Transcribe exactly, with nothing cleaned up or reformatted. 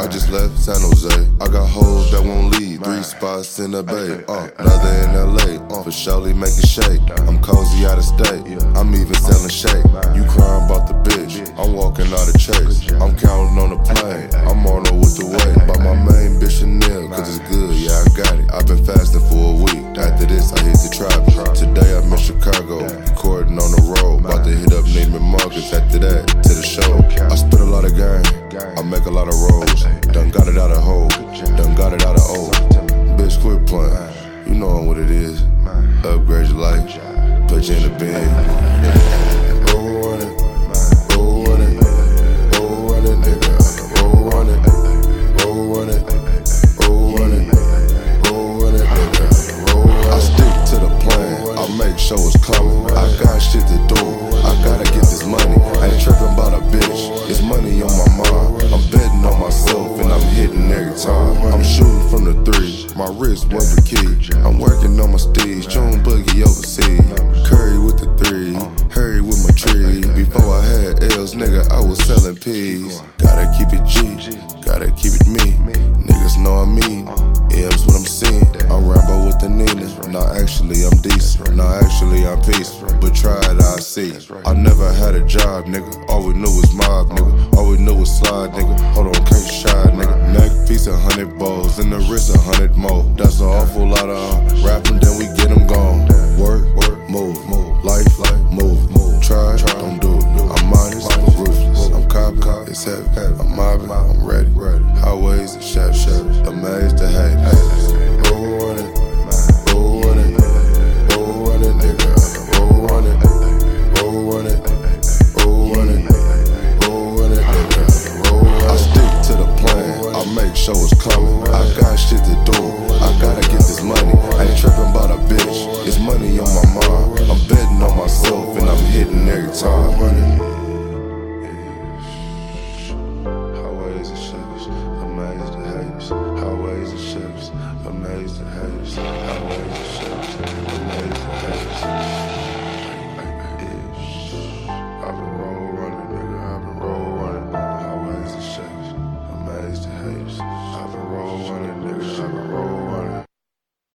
just left San Jose. I got hoes that won't leave. Three spots in the bay. Uh, another in L A. Uh, for surely make it shake. I'm cozy out of state. I'm even selling shake. You crying about the bitch. I'm walking out of chase. I'm counting on the plane. I'm on her with the weight. By my main bitch Chanel, cause it's good, yeah, I got it. I've been fasting for a week. After this, I hit the trap. Today I'm in Chicago, recording on the road. About to hit up Neiman Marcus. After that, to the show. I spit a lot of game. I make a lot of rolls. Done got it out of hole. Done got it out of O. Bitch, quit playing. You know what it is. Upgrade your life. Put you in the bin. Roll on it. Roll on it. Roll on it, nigga. Roll on it. Roll on it. Roll on it. Roll on it, nigga. Roll on it. I stick to the plan. I make sure it's coming. I got shit to do. I gotta get this money. I ain't tripping about a bitch. It's money on my mind. I'm betting on myself and I'm hitting every time. I'm shooting from the three. My wrist was the key. I'm working on my steeds. June boogie overseas. Curry with the three. Hurry with my tree. Before I had L's, nigga, I was selling peas. Gotta keep it G. Gotta keep it me. Niggas know I mean. M's what I'm seeing. I'm Rambo with the Nina. Nah, actually I'm decent. Nah, actually I'm peaceful. But try it, I see. I never had a job, nigga. All we knew was mob, nigga. All we knew was slide, nigga. Hold on, can't shy, nigga. Neck piece a hundred balls, and the wrist a hundred more. That's an awful lot of uh, rapping, then we get them gone. Work, work, move, move. Life, life, move, move. Try, try, don't do it. I'm honest, but ruthless. I'm copping, it's heavy. I'm mobbing, I'm ready. Highways and chef, chef. Amazed to hate. Roll on it. Roll on it. Roll on it, nigga. Roll on it. Roll on it. Roll on it. Roll on it, nigga. Roll on it. I stick to the plan. I make sure it's coming. I got shit to do. I gotta get this money. I ain't tripping about a bitch. It's money on my mind. I'm betting on myself and I'm hitting every time. Money. Highways and ships, amazed the haters. Highways and ships, amazed the haters. Highways and ships, amazed the haters. I've been roll running, nigga. I've been roll running. Highways and ships, amazed the haters.